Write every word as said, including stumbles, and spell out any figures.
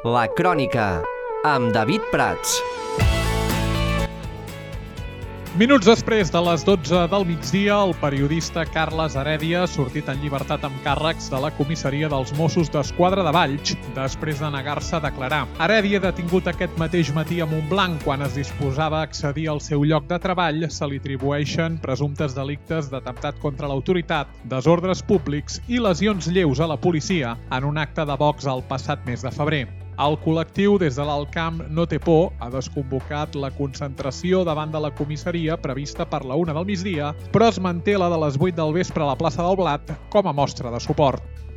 La Crònica, amb David Prats. Minuts després de les dotze del migdia, el periodista Carles Heredia ha sortit en llibertat amb càrrecs de la comissaria dels Mossos d'Esquadra de Valls, després de negar-se a declarar. Heredia, detingut aquest mateix matí a Montblanc quan es disposava a accedir al seu lloc de treball, se li atribueixen presumptes delictes d'atemptat contra l'autoritat, desordres públics i lesions lleus a la policia en un acte de Vox el passat mes de febrer. El col·lectiu, des de l'Alt Camp No Té Por, ha desconvocat la concentració davant de la comissaria prevista per la una del migdia, però es manté la de les vuit del vespre a la plaça del Blat com a mostra de suport.